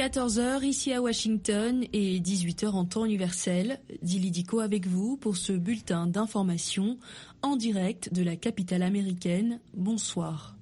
14h ici à Washington et 18h en temps universel. Dili Diko avec vous pour ce bulletin d'information en direct de la capitale américaine. Bonsoir.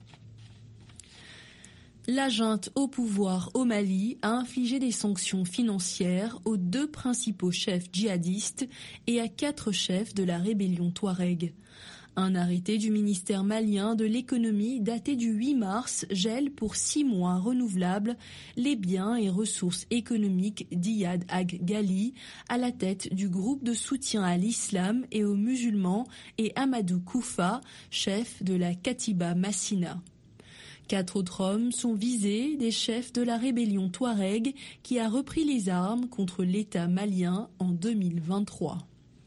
La junte au pouvoir au Mali a infligé des sanctions financières aux 2 principaux chefs djihadistes et à 4 chefs de la rébellion Touareg. Un arrêté du ministère malien de l'économie daté du 8 mars gèle pour 6 mois renouvelables les biens et ressources économiques d'Iyad Ag Ghali à la tête du groupe de soutien à l'islam et aux musulmans et Amadou Koufa, chef de la Katiba Massina. 4 autres hommes sont visés, des chefs de la rébellion Touareg qui a repris les armes contre l'État malien en 2023.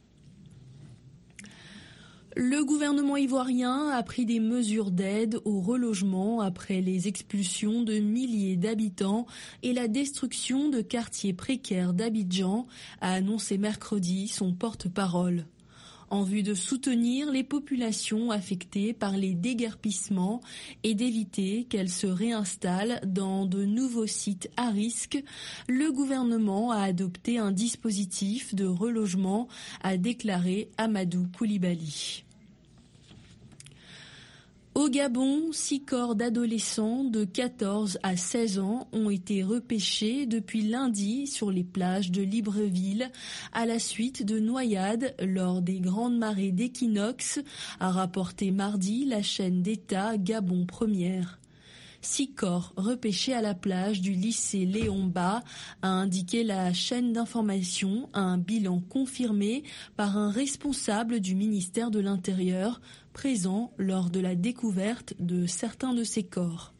Le gouvernement ivoirien a pris des mesures d'aide au relogement après les expulsions de milliers d'habitants et la destruction de quartiers précaires d'Abidjan, a annoncé mercredi son porte-parole. En vue de soutenir les populations affectées par les déguerpissements et d'éviter qu'elles se réinstallent dans de nouveaux sites à risque, le gouvernement a adopté un dispositif de relogement, a déclaré Amadou Koulibaly. Au Gabon, 6 corps d'adolescents de 14 à 16 ans ont été repêchés depuis lundi sur les plages de Libreville à la suite de noyades lors des grandes marées d'équinoxe, a rapporté mardi la chaîne d'État Gabon Première. 6 corps repêchés à la plage du lycée Léon Bas, a indiqué la chaîne d'information, un bilan confirmé par un responsable du ministère de l'Intérieur présent lors de la découverte de certains de ces corps.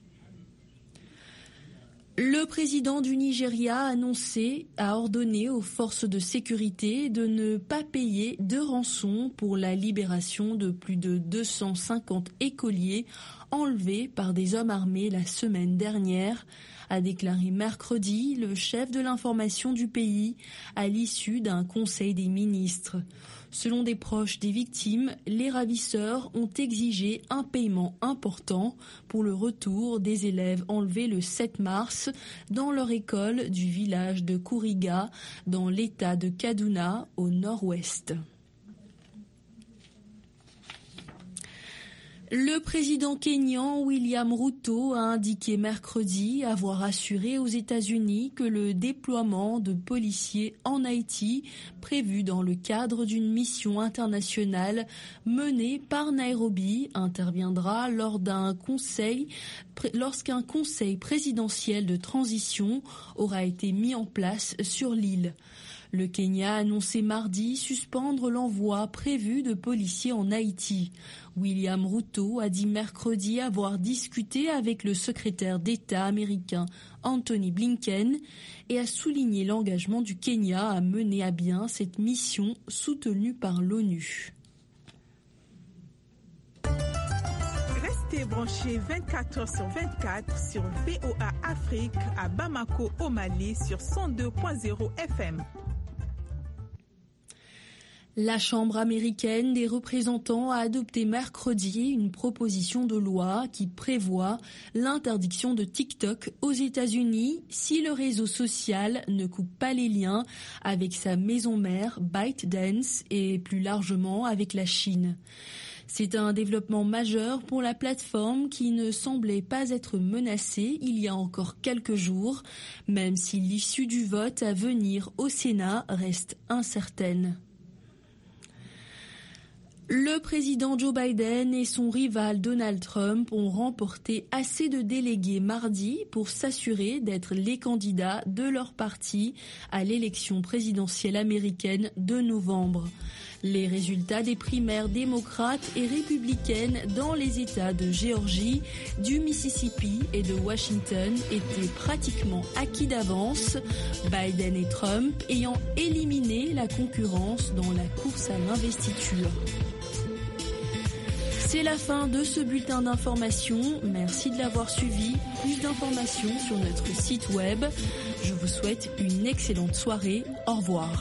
Le président du Nigeria a ordonné aux forces de sécurité de ne pas payer de rançon pour la libération de plus de 250 écoliers enlevés par des hommes armés la semaine dernière, a déclaré mercredi le chef de l'information du pays à l'issue d'un conseil des ministres. Selon des proches des victimes, les ravisseurs ont exigé un paiement important pour le retour des élèves enlevés le 7 mars dans leur école du village de Kuriga, dans l'état de Kaduna, au nord-ouest. Le président kényan William Ruto a indiqué mercredi avoir assuré aux États-Unis que le déploiement de policiers en Haïti, prévu dans le cadre d'une mission internationale menée par Nairobi, interviendra lorsqu'un conseil présidentiel de transition aura été mis en place sur l'île. Le Kenya a annoncé mardi suspendre l'envoi prévu de policiers en Haïti. William Ruto a dit mercredi avoir discuté avec le secrétaire d'État américain Anthony Blinken et a souligné l'engagement du Kenya à mener à bien cette mission soutenue par l'ONU. Restez branchés 24h/24 sur VOA Afrique à Bamako au Mali sur 102.0 FM. La Chambre américaine des représentants a adopté mercredi une proposition de loi qui prévoit l'interdiction de TikTok aux États-Unis si le réseau social ne coupe pas les liens avec sa maison mère ByteDance et plus largement avec la Chine. C'est un développement majeur pour la plateforme qui ne semblait pas être menacée il y a encore quelques jours, même si l'issue du vote à venir au Sénat reste incertaine. Le président Joe Biden et son rival Donald Trump ont remporté assez de délégués mardi pour s'assurer d'être les candidats de leur parti à l'élection présidentielle américaine de novembre. Les résultats des primaires démocrates et républicaines dans les États de Géorgie, du Mississippi et de Washington étaient pratiquement acquis d'avance, Biden et Trump ayant éliminé la concurrence dans la course à l'investiture. C'est la fin de ce bulletin d'information. Merci de l'avoir suivi. Plus d'informations sur notre site web. Je vous souhaite une excellente soirée. Au revoir.